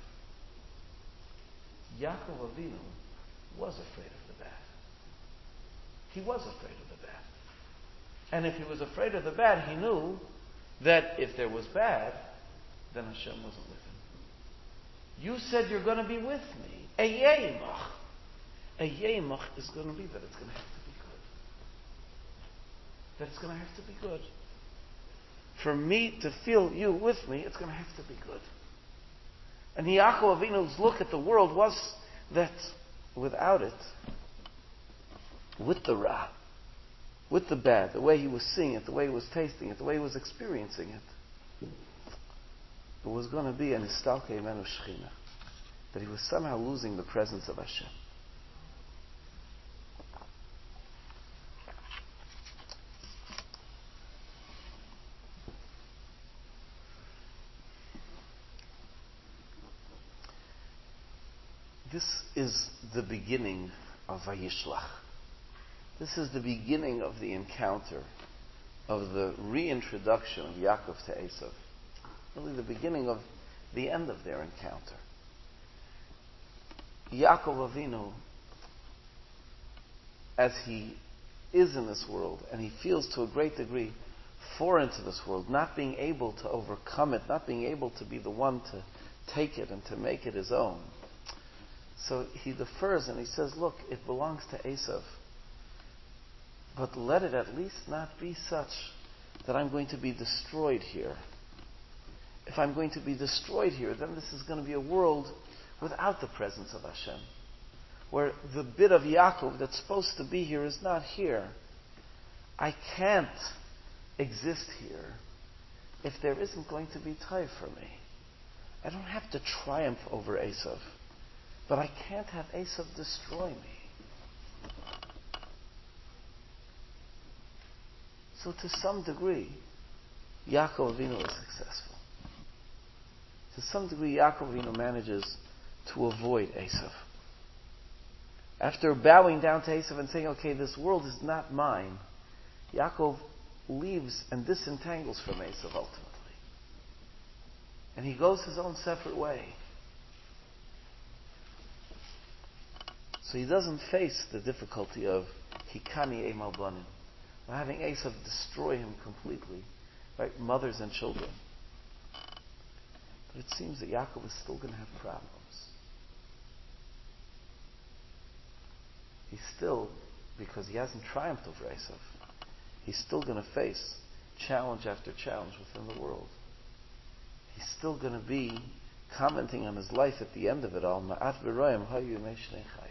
Yaakov Avinu was afraid of the bad. He was afraid of the bad. And if he was afraid of the bad, he knew that if there was bad, then Hashem wasn't with him. You said you're going to be with me. Eyemach. Eyemach is going to be that it's going to have to be good. That it's going to have to be good. For me to feel you with me, it's going to have to be good. And Yaakov Avinu's look at the world was that without it, with the ra, with the bad, the way he was seeing it, the way he was tasting it, the way he was experiencing it, it was going to be an istalkei menu shechina, that he was somehow losing the presence of Hashem. This is the beginning of Vayishlach. This is the beginning of the encounter, of the reintroduction of Yaakov to Esav. Really the beginning of the end of their encounter. Yaakov Avinu, as he is in this world, and he feels to a great degree foreign to this world, not being able to overcome it, not being able to be the one to take it and to make it his own. So he defers and he says, look, it belongs to Esav. But let it at least not be such that I'm going to be destroyed here. If I'm going to be destroyed here, then this is going to be a world without the presence of Hashem. Where the bit of Yaakov that's supposed to be here is not here. I can't exist here if there isn't going to be Tov for me. I don't have to triumph over Esav. But I can't have Esav destroy me. So to some degree, Yaakov Avinu is successful. To some degree, Yaakov Avinu manages to avoid Esav. After bowing down to Esav and saying, okay, this world is not mine, Yaakov leaves and disentangles from Esav ultimately. And he goes his own separate way. So he doesn't face the difficulty of Hikani Emal Banim, of having Esav destroy him completely, right? Mothers and children. But it seems that Yaakov is still going to have problems. He's still, because he hasn't triumphed over Esav, he's still going to face challenge after challenge within the world. He's still going to be commenting on his life at the end of it all. Ma'at v'royim hayu yemei shnei chayai.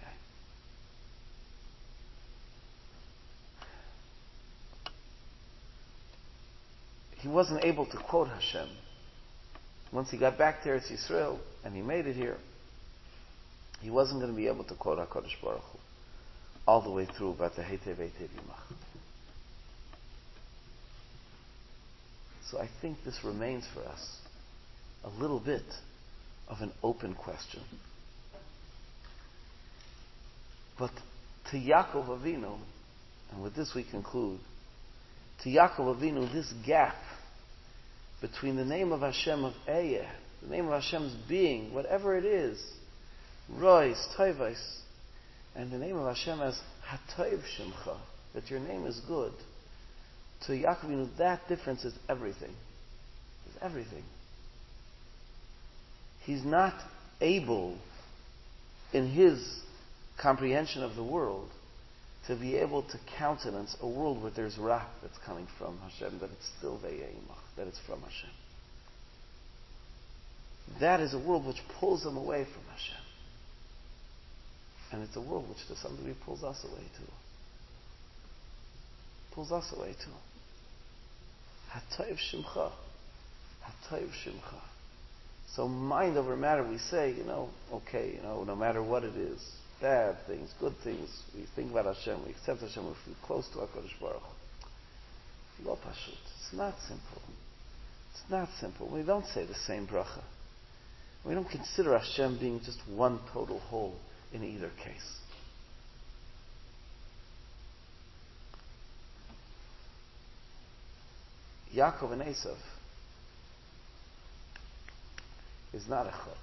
He wasn't able to quote Hashem. Once he got back to Eretz Yisrael and he made it here, he wasn't going to be able to quote HaKadosh Baruch Hu all the way through about the Heitev Heitev Yimach. So I think this remains for us a little bit of an open question. But to Yaakov Avinu, and with this we conclude, to Yaakov Avinu, this gap between the name of Hashem of Eyeh, the name of Hashem's being, whatever it is, Rois, Toivos, and the name of Hashem as Hatoiv Shemcha, that your name is good, to Yaakov Avinu, that difference is everything. It's everything. He's not able, in his comprehension of the world, to be able to countenance a world where there's wrath that's coming from Hashem, that it's still Ve'yimach, that it's from Hashem. That is a world which pulls him away from Hashem. And it's a world which to some degree pulls us away too. Pulls us away too. Hatayv Shimcha. Hatayv Shimcha. So mind over matter, we say, you know, okay, you know, no matter what it is, bad things, good things, we think about Hashem, we accept Hashem, we feel close to HaKadosh Baruch Hu. Lo pashut. It's not simple. It's not simple. We don't say the same bracha. We don't consider Hashem being just one total whole in either case. Yaakov and Esav is not a chod.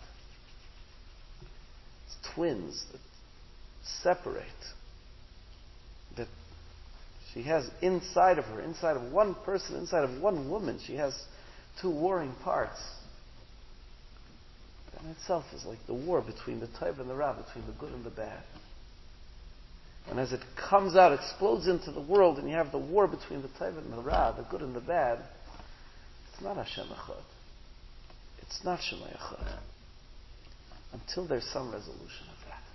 It's twins that separate. That she has inside of her, inside of one person, inside of one woman, she has two warring parts. That in itself is like the war between the Tov and the Ra, between the good and the bad. And as it comes out, explodes into the world, and you have the war between the Tov and the Ra, the good and the bad, it's not Hashem Echad. It's not Shemay Echad. Until there's some resolution of that.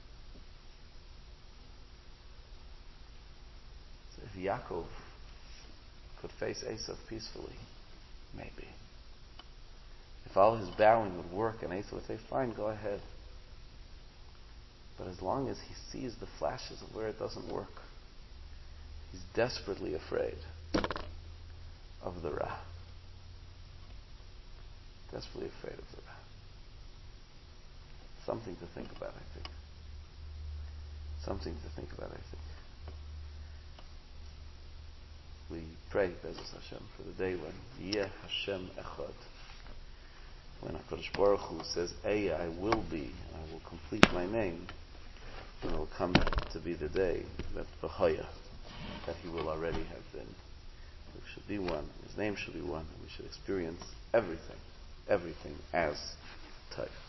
So if Yaakov could face Esav peacefully, maybe. If all his bowing would work and Esav would say, fine, go ahead. But as long as he sees the flashes of where it doesn't work, he's desperately afraid of the Ra. Desperately afraid of the Ra. Something to think about, I think. Something to think about, I think. We pray, Be'ezus Hashem, for the day when Yeh Hashem Echad. When HaKadosh Baruch Hu says, Eya, I will be, and I will complete my name, and it will come to be the day that B'chaya, that he will already have been. We should be one, his name should be one, and we should experience everything, everything as Tov.